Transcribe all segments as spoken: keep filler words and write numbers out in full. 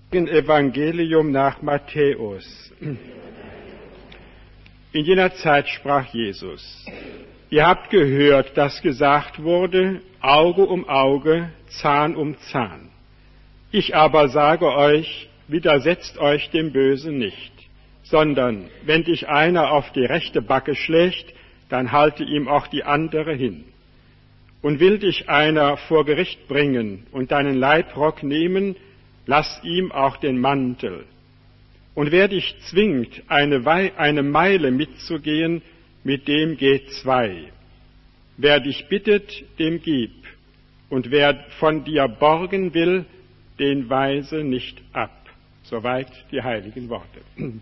Evangelium nach Matthäus. In jener Zeit sprach Jesus: Ihr habt gehört, dass gesagt wurde, Auge um Auge, Zahn um Zahn. Ich aber sage euch, widersetzt euch dem Bösen nicht, sondern wenn dich einer auf die rechte Backe schlägt, dann halte ihm auch die andere hin. Und will dich einer vor Gericht bringen und deinen Leibrock nehmen, lass ihm auch den Mantel. Und wer dich zwingt, eine, Wei- eine Meile mitzugehen, mit dem geh zwei. Wer dich bittet, dem gib. Und wer von dir borgen will, den weise nicht ab. Soweit die heiligen Worte. Im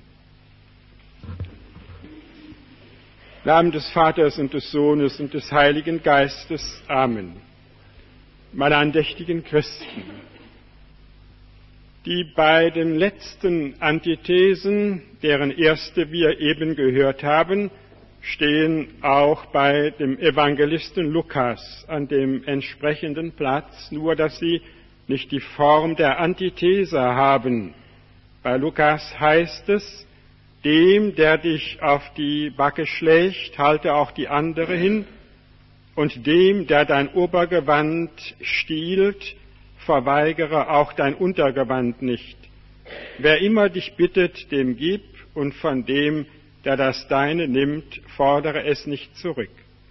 Namen des Vaters und des Sohnes und des Heiligen Geistes. Amen. Meine andächtigen Christen, die beiden letzten Antithesen, deren erste wir eben gehört haben, stehen auch bei dem Evangelisten Lukas an dem entsprechenden Platz, nur dass sie nicht die Form der Antithese haben. Bei Lukas heißt es, dem, der dich auf die Backe schlägt, halte auch die andere hin, und dem, der dein Obergewand stiehlt, verweigere auch dein Untergewand nicht. Wer immer dich bittet, dem gib, und von dem, der das Deine nimmt, fordere es nicht zurück.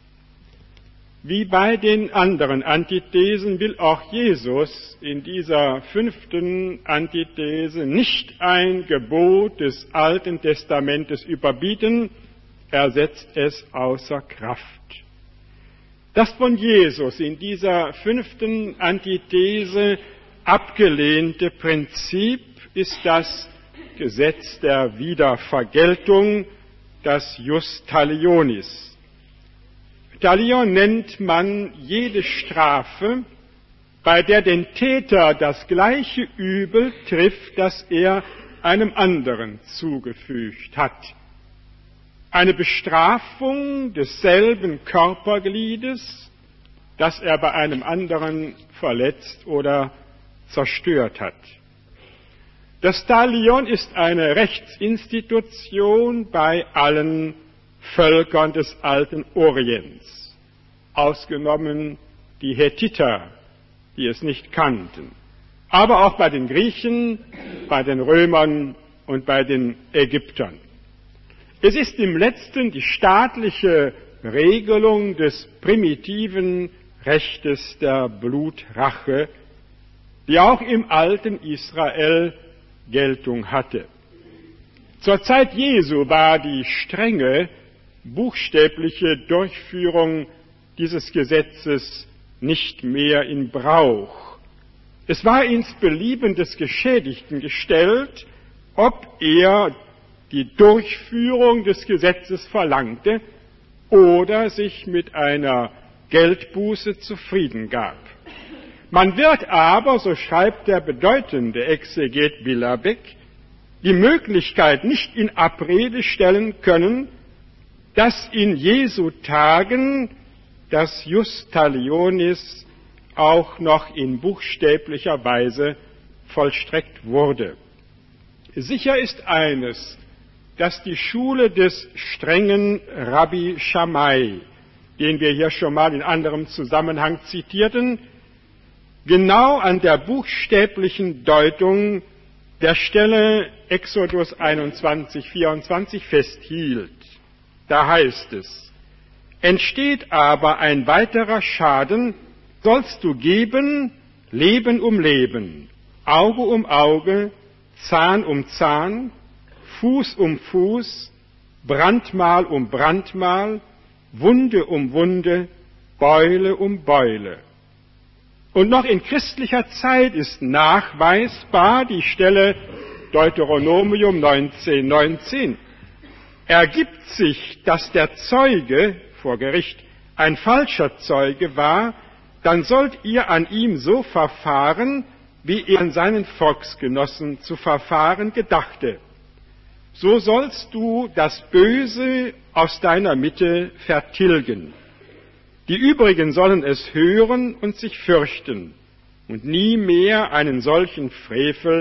Wie bei den anderen Antithesen will auch Jesus in dieser fünften Antithese nicht ein Gebot des Alten Testamentes überbieten, er setzt es außer Kraft. Das von Jesus in dieser fünften Antithese abgelehnte Prinzip ist das Gesetz der Wiedervergeltung, das Jus Talionis. Talion nennt man jede Strafe, bei der den Täter das gleiche Übel trifft, das er einem anderen zugefügt hat. Eine Bestrafung desselben Körpergliedes, das er bei einem anderen verletzt oder zerstört hat. Das Talion ist eine Rechtsinstitution bei allen Völkern des alten Orients, ausgenommen die Hethiter, die es nicht kannten, aber auch bei den Griechen, bei den Römern und bei den Ägyptern. Es ist im Letzten die staatliche Regelung des primitiven Rechtes der Blutrache, die auch im alten Israel Geltung hatte. Zur Zeit Jesu war die strenge, buchstäbliche Durchführung dieses Gesetzes nicht mehr in Brauch. Es war ins Belieben des Geschädigten gestellt, ob er die Durchführung des Gesetzes verlangte oder sich mit einer Geldbuße zufrieden gab. Man wird aber, so schreibt der bedeutende Exeget Billerbeck, die Möglichkeit nicht in Abrede stellen können, dass in Jesu Tagen das Jus Talionis auch noch in buchstäblicher Weise vollstreckt wurde. Sicher ist eines, dass die Schule des strengen Rabbi Shammai, den wir hier schon mal in anderem Zusammenhang zitierten, genau an der buchstäblichen Deutung der Stelle Exodus einundzwanzig, vierundzwanzig festhielt. Da heißt es: Entsteht aber ein weiterer Schaden, sollst du geben, Leben um Leben, Auge um Auge, Zahn um Zahn, Fuß um Fuß, Brandmal um Brandmal, Wunde um Wunde, Beule um Beule. Und noch in christlicher Zeit ist nachweisbar die Stelle Deuteronomium neunzehn, neunzehn. Ergibt sich, dass der Zeuge vor Gericht ein falscher Zeuge war, dann sollt ihr an ihm so verfahren, wie er an seinen Volksgenossen zu verfahren gedachte. So sollst du das Böse aus deiner Mitte vertilgen. Die übrigen sollen es hören und sich fürchten und nie mehr einen solchen Frevel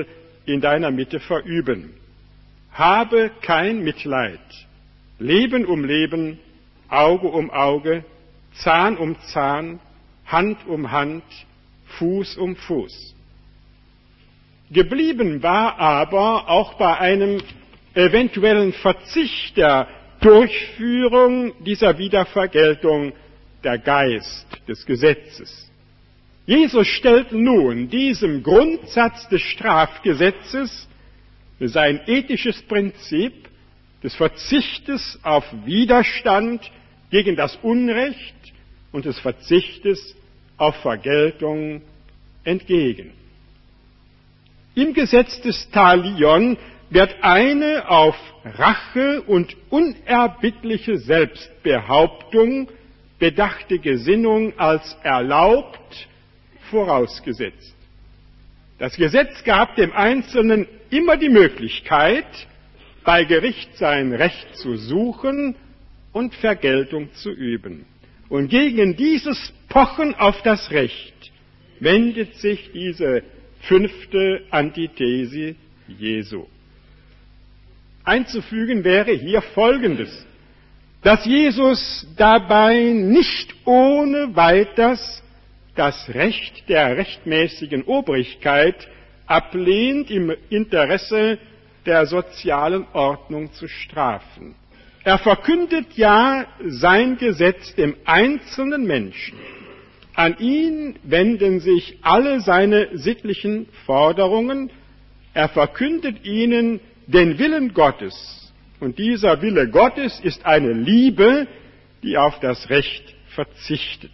in deiner Mitte verüben. Habe kein Mitleid. Leben um Leben, Auge um Auge, Zahn um Zahn, Hand um Hand, Fuß um Fuß. Geblieben war aber auch bei einem eventuellen Verzicht der Durchführung dieser Wiedervergeltung der Geist des Gesetzes. Jesus stellt nun diesem Grundsatz des Strafgesetzes sein ethisches Prinzip des Verzichtes auf Widerstand gegen das Unrecht und des Verzichtes auf Vergeltung entgegen. Im Gesetz des Talion wird eine auf Rache und unerbittliche Selbstbehauptung bedachte Gesinnung als erlaubt vorausgesetzt. Das Gesetz gab dem Einzelnen immer die Möglichkeit, bei Gericht sein Recht zu suchen und Vergeltung zu üben. Und gegen dieses Pochen auf das Recht wendet sich diese fünfte Antithese Jesu. Einzufügen wäre hier Folgendes, dass Jesus dabei nicht ohne weiters das Recht der rechtmäßigen Obrigkeit ablehnt, im Interesse der sozialen Ordnung zu strafen. Er verkündet ja sein Gesetz dem einzelnen Menschen. An ihn wenden sich alle seine sittlichen Forderungen. Er verkündet ihnen den Willen Gottes. Und dieser Wille Gottes ist eine Liebe, die auf das Recht verzichtet.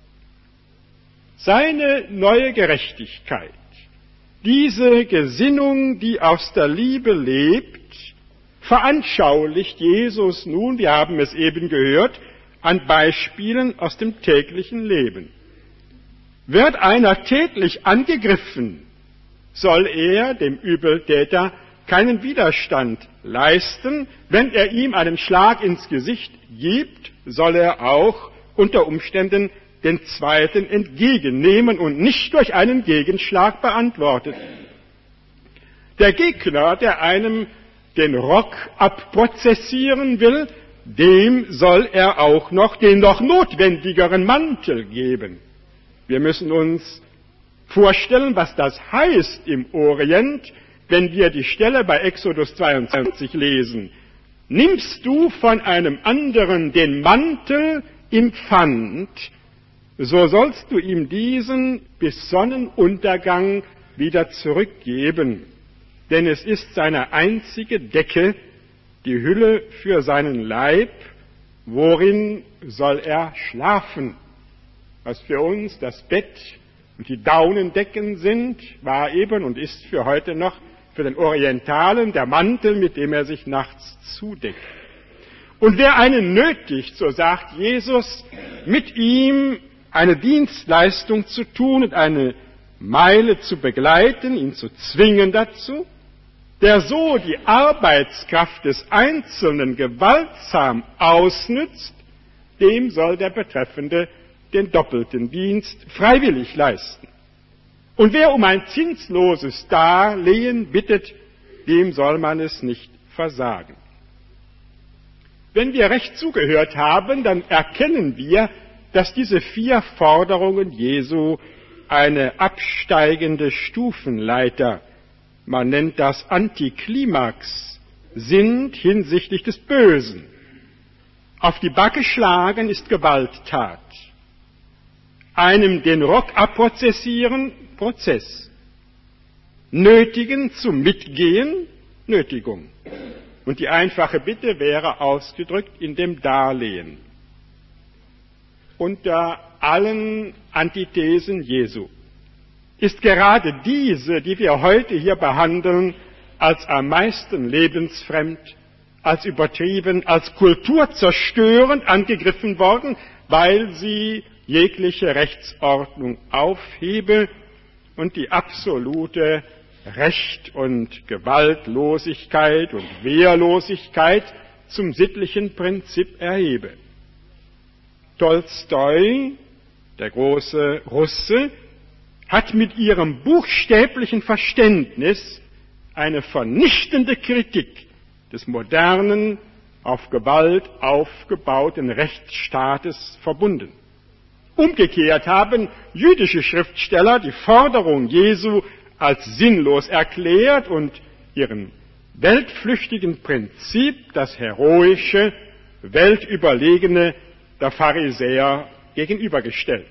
Seine neue Gerechtigkeit, diese Gesinnung, die aus der Liebe lebt, veranschaulicht Jesus nun, wir haben es eben gehört, an Beispielen aus dem täglichen Leben. Wird einer tätlich angegriffen, soll er dem Übeltäter keinen Widerstand leisten. Wenn er ihm einen Schlag ins Gesicht gibt, soll er auch unter Umständen den zweiten entgegennehmen und nicht durch einen Gegenschlag beantwortet. Der Gegner, der einem den Rock abprozessieren will, dem soll er auch noch den noch notwendigeren Mantel geben. Wir müssen uns vorstellen, was das heißt im Orient, wenn wir die Stelle bei Exodus zweiundzwanzig lesen. Nimmst du von einem anderen den Mantel in Pfand, so sollst du ihm diesen bis Sonnenuntergang wieder zurückgeben. Denn es ist seine einzige Decke, die Hülle für seinen Leib, worin soll er schlafen. Was für uns das Bett und die Daunendecken sind, war eben und ist für heute noch für den Orientalen der Mantel, mit dem er sich nachts zudeckt. Und wer einen nötigt, so sagt Jesus, mit ihm eine Dienstleistung zu tun und eine Meile zu begleiten, ihn zu zwingen dazu, der so die Arbeitskraft des Einzelnen gewaltsam ausnützt, dem soll der Betreffende den doppelten Dienst freiwillig leisten. Und wer um ein zinsloses Darlehen bittet, dem soll man es nicht versagen. Wenn wir recht zugehört haben, dann erkennen wir, dass diese vier Forderungen Jesu eine absteigende Stufenleiter, man nennt das Antiklimax, sind hinsichtlich des Bösen. Auf die Backe schlagen ist Gewalttat. Einem den Rock abprozessieren, Prozess. Nötigen zum Mitgehen, Nötigung. Und die einfache Bitte wäre ausgedrückt in dem Darlehen. Unter allen Antithesen Jesu ist gerade diese, die wir heute hier behandeln, als am meisten lebensfremd, als übertrieben, als kulturzerstörend angegriffen worden, weil sie jegliche Rechtsordnung aufhebe und die absolute Recht- und Gewaltlosigkeit und Wehrlosigkeit zum sittlichen Prinzip erhebe. Tolstoi, der große Russe, hat mit ihrem buchstäblichen Verständnis eine vernichtende Kritik des modernen, auf Gewalt aufgebauten Rechtsstaates verbunden. Umgekehrt haben jüdische Schriftsteller die Forderung Jesu als sinnlos erklärt und ihren weltflüchtigen Prinzip das heroische, weltüberlegene der Pharisäer gegenübergestellt.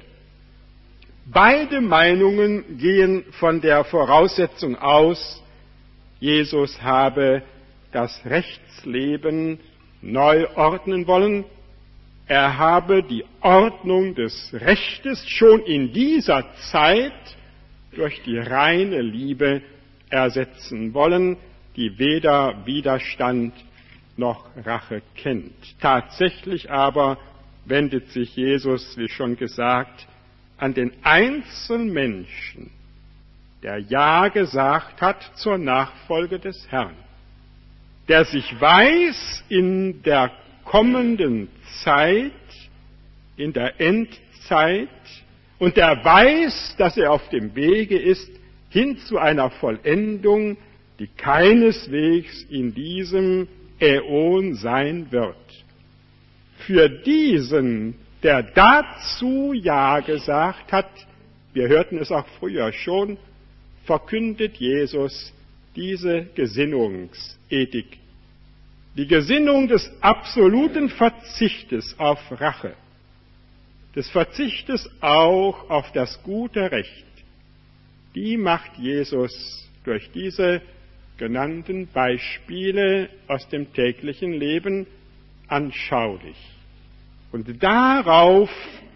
Beide Meinungen gehen von der Voraussetzung aus, Jesus habe das Rechtsleben neu ordnen wollen. Er habe die Ordnung des Rechtes schon in dieser Zeit durch die reine Liebe ersetzen wollen, die weder Widerstand noch Rache kennt. Tatsächlich aber wendet sich Jesus, wie schon gesagt, an den Einzelmenschen, der Ja gesagt hat zur Nachfolge des Herrn, der sich weiß, in der kommenden Zeit, in der Endzeit, und der weiß, dass er auf dem Wege ist hin zu einer Vollendung, die keineswegs in diesem Äon sein wird. Für diesen, der dazu Ja gesagt hat, wir hörten es auch früher schon, verkündet Jesus diese Gesinnungsethik. Die Gesinnung des absoluten Verzichtes auf Rache, des Verzichtes auch auf das gute Recht, die macht Jesus durch diese genannten Beispiele aus dem täglichen Leben anschaulich. Und darauf,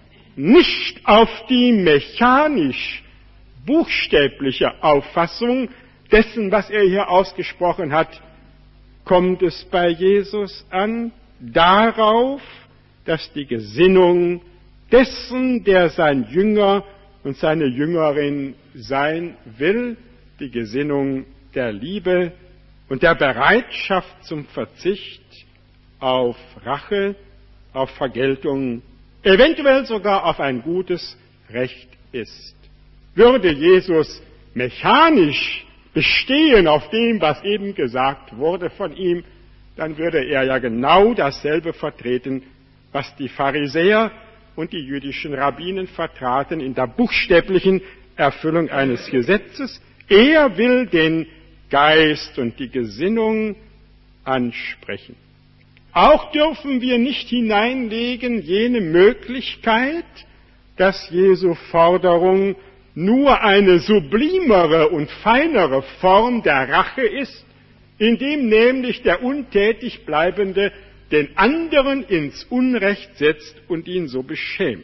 nicht auf die mechanisch buchstäbliche Auffassung dessen, was er hier ausgesprochen hat, kommt es bei Jesus an, darauf, dass die Gesinnung dessen, der sein Jünger und seine Jüngerin sein will, die Gesinnung der Liebe und der Bereitschaft zum Verzicht auf Rache, auf Vergeltung, eventuell sogar auf ein gutes Recht ist. Würde Jesus mechanisch bestehen auf dem, was eben gesagt wurde von ihm, dann würde er ja genau dasselbe vertreten, was die Pharisäer und die jüdischen Rabbinen vertraten in der buchstäblichen Erfüllung eines Gesetzes. Er will den Geist und die Gesinnung ansprechen. Auch dürfen wir nicht hineinlegen jene Möglichkeit, dass Jesu Forderung nur eine sublimere und feinere Form der Rache ist, indem nämlich der untätig Bleibende den anderen ins Unrecht setzt und ihn so beschämt.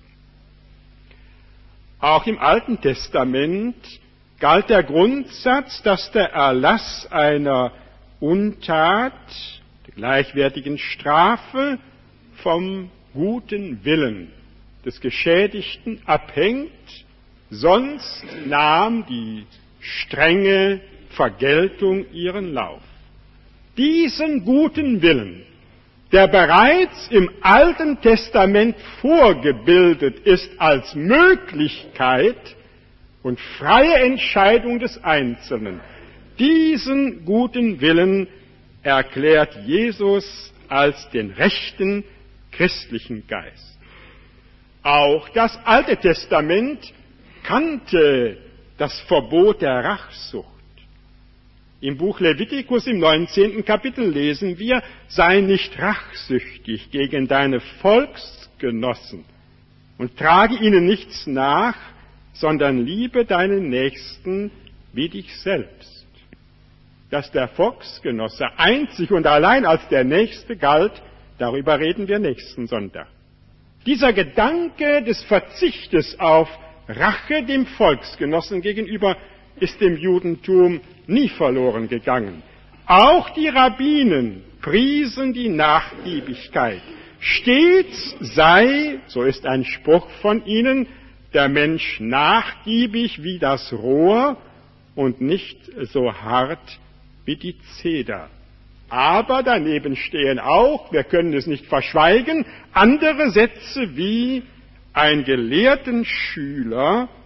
Auch im Alten Testament galt der Grundsatz, dass der Erlass einer Untat, der gleichwertigen Strafe, vom guten Willen des Geschädigten abhängt, sonst nahm die strenge Vergeltung ihren Lauf. Diesen guten Willen, der bereits im Alten Testament vorgebildet ist als Möglichkeit und freie Entscheidung des Einzelnen, diesen guten Willen erklärt Jesus als den rechten christlichen Geist. Auch das Alte Testament kannte das Verbot der Rachsucht. Im Buch Levitikus im neunzehnten Kapitel lesen wir, sei nicht rachsüchtig gegen deine Volksgenossen und trage ihnen nichts nach, sondern liebe deinen Nächsten wie dich selbst. Dass der Volksgenosse einzig und allein als der Nächste galt, darüber reden wir nächsten Sonntag. Dieser Gedanke des Verzichtes auf Rache dem Volksgenossen gegenüber ist dem Judentum nie verloren gegangen. Auch die Rabbinen priesen die Nachgiebigkeit. Stets sei, so ist ein Spruch von ihnen, der Mensch nachgiebig wie das Rohr und nicht so hart wie die Zeder. Aber daneben stehen auch, wir können es nicht verschweigen, andere Sätze wie ein gelehrten Schüler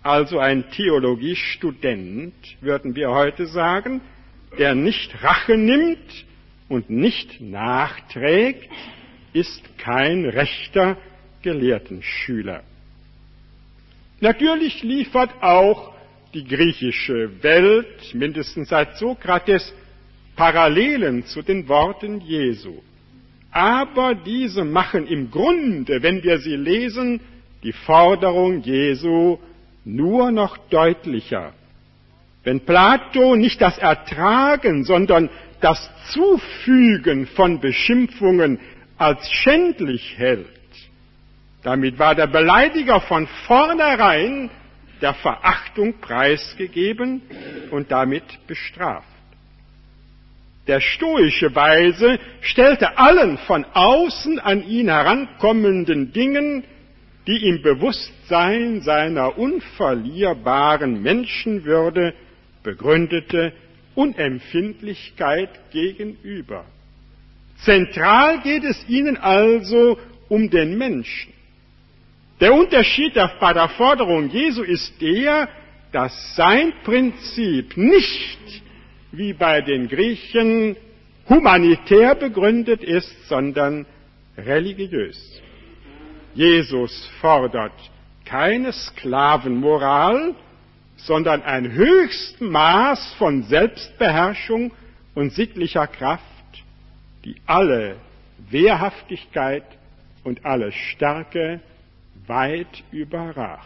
also ein Theologiestudent, würden wir heute sagen, der nicht Rache nimmt und nicht nachträgt, ist kein rechter Gelehrtenschüler. Natürlich liefert auch die griechische Welt, mindestens seit Sokrates, Parallelen zu den Worten Jesu. Aber diese machen im Grunde, wenn wir sie lesen, die Forderung Jesu nur noch deutlicher. Wenn Plato nicht das Ertragen, sondern das Zufügen von Beschimpfungen als schändlich hält, damit war der Beleidiger von vornherein der Verachtung preisgegeben und damit bestraft. Der stoische Weise stellte allen von außen an ihn herankommenden Dingen die im Bewusstsein seiner unverlierbaren Menschenwürde begründete Unempfindlichkeit gegenüber. Zentral geht es ihnen also um den Menschen. Der Unterschied bei der Forderung Jesu ist der, dass sein Prinzip nicht, wie bei den Griechen, humanitär begründet ist, sondern religiös. Jesus fordert keine Sklavenmoral, sondern ein höchstes Maß von Selbstbeherrschung und sittlicher Kraft, die alle Wehrhaftigkeit und alle Stärke weit überragt.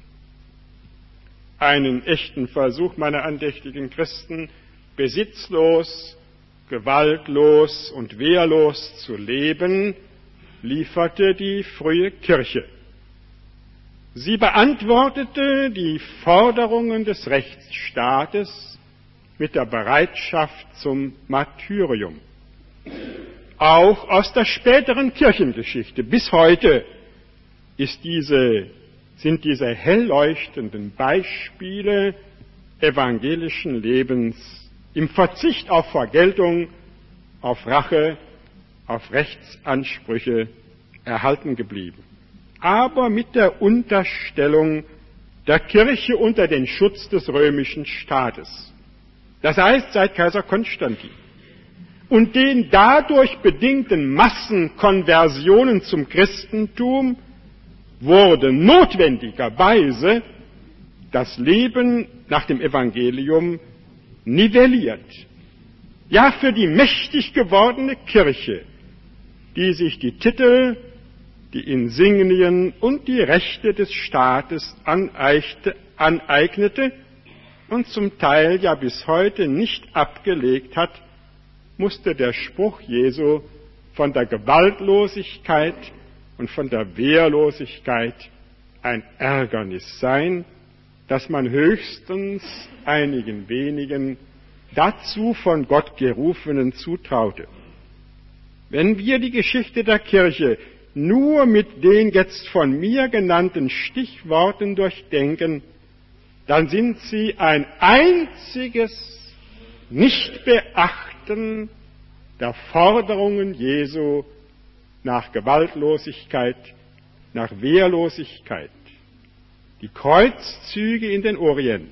Einen echten Versuch, meine andächtigen Christen, besitzlos, gewaltlos und wehrlos zu leben, lieferte die frühe Kirche. Sie beantwortete die Forderungen des Rechtsstaates mit der Bereitschaft zum Martyrium. Auch aus der späteren Kirchengeschichte bis heute ist diese, sind diese hellleuchtenden Beispiele evangelischen Lebens im Verzicht auf Vergeltung, auf Rache, auf Rechtsansprüche erhalten geblieben. Aber mit der Unterstellung der Kirche unter den Schutz des römischen Staates. Das heißt, seit Kaiser Konstantin. Und den dadurch bedingten Massenkonversionen zum Christentum wurde notwendigerweise das Leben nach dem Evangelium nivelliert. Ja, für die mächtig gewordene Kirche, die sich die Titel, die Insignien und die Rechte des Staates aneignete und zum Teil ja bis heute nicht abgelegt hat, musste der Spruch Jesu von der Gewaltlosigkeit und von der Wehrlosigkeit ein Ärgernis sein, dass man höchstens einigen wenigen dazu von Gott Gerufenen zutraute. Wenn wir die Geschichte der Kirche nur mit den jetzt von mir genannten Stichworten durchdenken, dann sind sie ein einziges Nichtbeachten der Forderungen Jesu nach Gewaltlosigkeit, nach Wehrlosigkeit. Die Kreuzzüge in den Orient,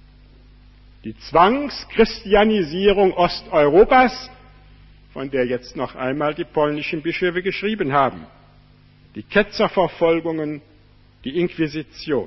die Zwangschristianisierung Osteuropas, von der jetzt noch einmal die polnischen Bischöfe geschrieben haben, die Ketzerverfolgungen, die Inquisition.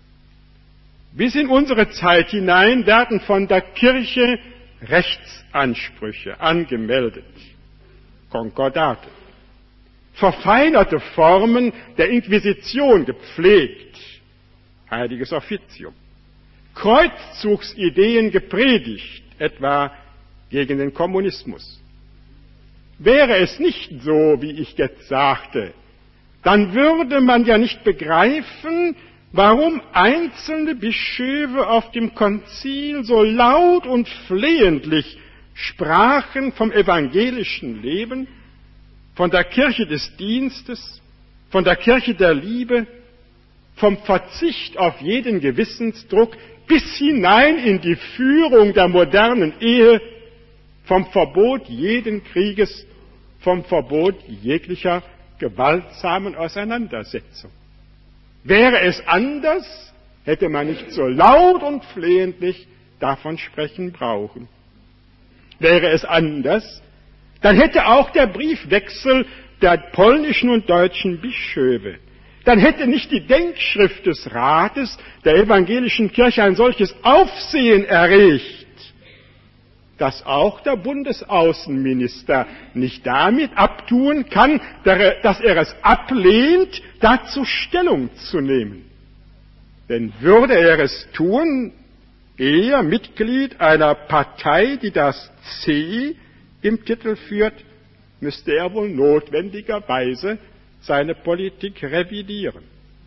Bis in unsere Zeit hinein werden von der Kirche Rechtsansprüche angemeldet, Konkordate, verfeinerte Formen der Inquisition gepflegt, heiliges Offizium, Kreuzzugsideen gepredigt, etwa gegen den Kommunismus. Wäre es nicht so, wie ich jetzt sagte, dann würde man ja nicht begreifen, warum einzelne Bischöfe auf dem Konzil so laut und flehentlich sprachen vom evangelischen Leben, von der Kirche des Dienstes, von der Kirche der Liebe, vom Verzicht auf jeden Gewissensdruck bis hinein in die Führung der modernen Ehe, vom Verbot jeden Krieges, vom Verbot jeglicher gewaltsamen Auseinandersetzung. Wäre es anders, hätte man nicht so laut und flehentlich davon sprechen brauchen. Wäre es anders, dann hätte auch der Briefwechsel der polnischen und deutschen Bischöfe, dann hätte nicht die Denkschrift des Rates der evangelischen Kirche ein solches Aufsehen erregt, dass auch der Bundesaußenminister nicht damit abtun kann, dass er es ablehnt, dazu Stellung zu nehmen. Denn würde er es tun, er Mitglied einer Partei, die das C im Titel führt, müsste er wohl notwendigerweise seine Politik revidieren.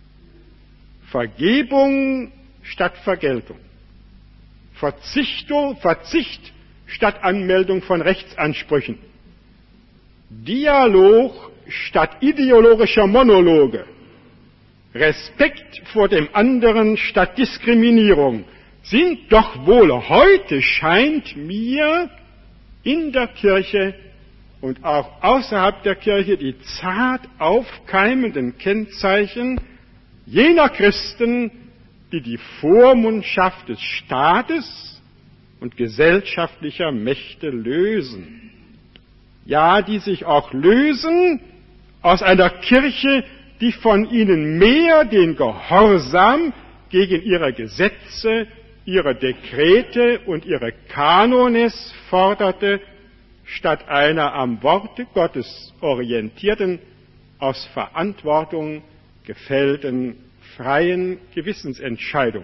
Vergebung statt Vergeltung. Verzichtung, Verzicht statt Anmeldung von Rechtsansprüchen. Dialog statt ideologischer Monologe. Respekt vor dem anderen statt Diskriminierung sind doch wohl heute, scheint mir, in der Kirche und auch außerhalb der Kirche die zart aufkeimenden Kennzeichen jener Christen, die die Vormundschaft des Staates und gesellschaftlicher Mächte lösen. Ja, die sich auch lösen aus einer Kirche, die von ihnen mehr den Gehorsam gegen ihre Gesetze, ihre Dekrete und ihre Kanones forderte, statt einer am Worte Gottes orientierten, aus Verantwortung gefällten, freien Gewissensentscheidung.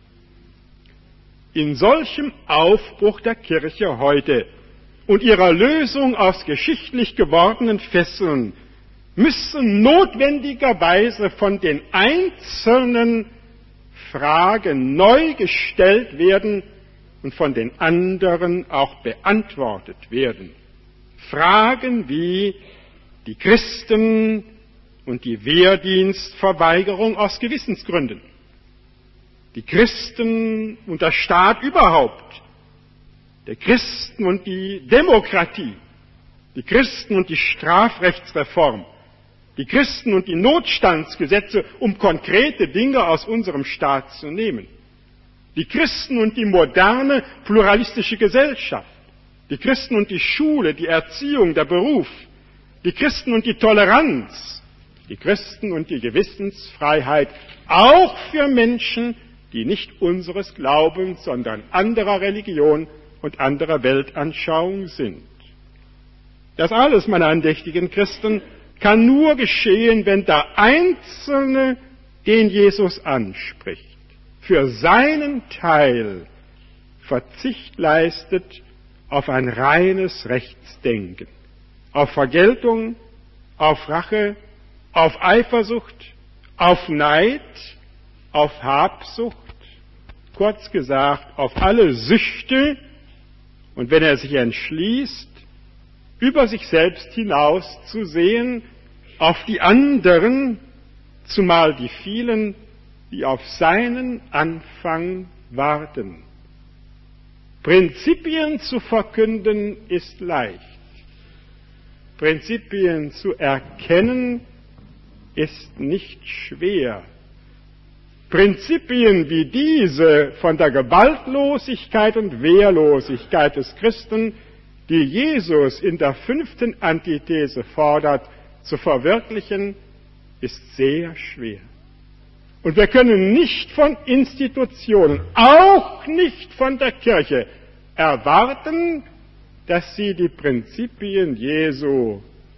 In solchem Aufbruch der Kirche heute und ihrer Lösung aus geschichtlich gewordenen Fesseln müssen notwendigerweise von den einzelnen Fragen neu gestellt werden und von den anderen auch beantwortet werden. Fragen wie die Christen und die Wehrdienstverweigerung aus Gewissensgründen, die Christen und der Staat überhaupt, der Christen und die Demokratie, die Christen und die Strafrechtsreform, die Christen und die Notstandsgesetze, um konkrete Dinge aus unserem Staat zu nehmen, die Christen und die moderne pluralistische Gesellschaft, die Christen und die Schule, die Erziehung, der Beruf, die Christen und die Toleranz, die Christen und die Gewissensfreiheit, auch für Menschen, die nicht unseres Glaubens, sondern anderer Religion und anderer Weltanschauung sind. Das alles, meine andächtigen Christen, kann nur geschehen, wenn der Einzelne den Jesus anspricht, für seinen Teil Verzicht leistet auf ein reines Rechtsdenken, auf Vergeltung, auf Rache, auf Eifersucht, auf Neid, auf Habsucht, kurz gesagt, auf alle Süchte, und wenn er sich entschließt, über sich selbst hinaus zu sehen, auf die anderen, zumal die vielen, die auf seinen Anfang warten. Prinzipien zu verkünden ist leicht. Prinzipien zu erkennen ist nicht schwer. Prinzipien wie diese von der Gewaltlosigkeit und Wehrlosigkeit des Christen, die Jesus in der fünften Antithese fordert, zu verwirklichen, ist sehr schwer. Und wir können nicht von Institutionen, auch nicht von der Kirche, erwarten, dass sie die Prinzipien Jesu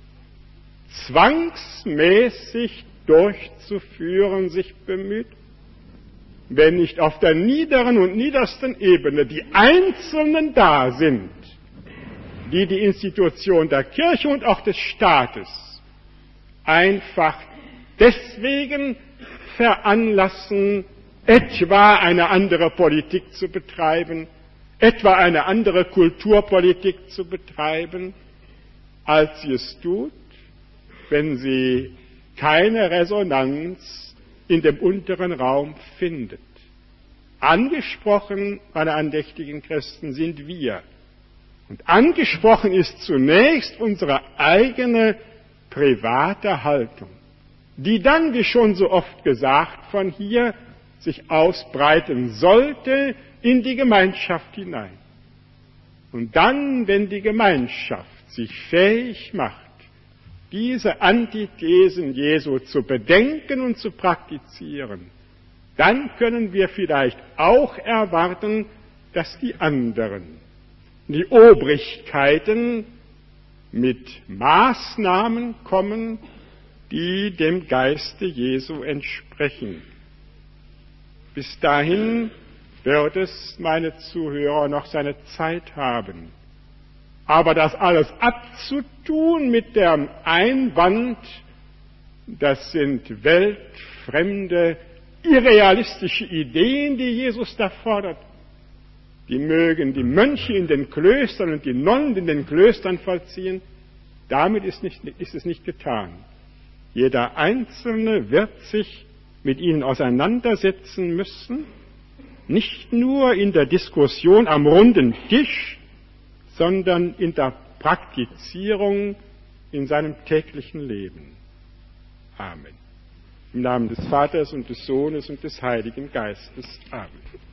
zwangsmäßig durchzuführen sich bemüht, wenn nicht auf der niederen und niedersten Ebene die Einzelnen da sind, die die Institution der Kirche und auch des Staates einfach deswegen veranlassen, etwa eine andere Politik zu betreiben, etwa eine andere Kulturpolitik zu betreiben, als sie es tut, wenn sie keine Resonanz in dem unteren Raum findet. Angesprochen, meine andächtigen Christen, sind wir. Und angesprochen ist zunächst unsere eigene private Haltung, die dann, wie schon so oft gesagt, von hier sich ausbreiten sollte in die Gemeinschaft hinein. Und dann, wenn die Gemeinschaft sich fähig macht, diese Antithesen Jesu zu bedenken und zu praktizieren, dann können wir vielleicht auch erwarten, dass die anderen, die Obrigkeiten, mit Maßnahmen kommen, die dem Geiste Jesu entsprechen. Bis dahin wird es, meine Zuhörer, noch seine Zeit haben. Aber das alles abzutun mit dem Einwand, das sind weltfremde, irrealistische Ideen, die Jesus da fordert, die mögen die Mönche in den Klöstern und die Nonnen in den Klöstern vollziehen, damit ist, nicht, ist es nicht getan. Jeder Einzelne wird sich mit ihnen auseinandersetzen müssen, nicht nur in der Diskussion am runden Tisch, sondern in der Praktizierung in seinem täglichen Leben. Amen. Im Namen des Vaters und des Sohnes und des Heiligen Geistes. Amen.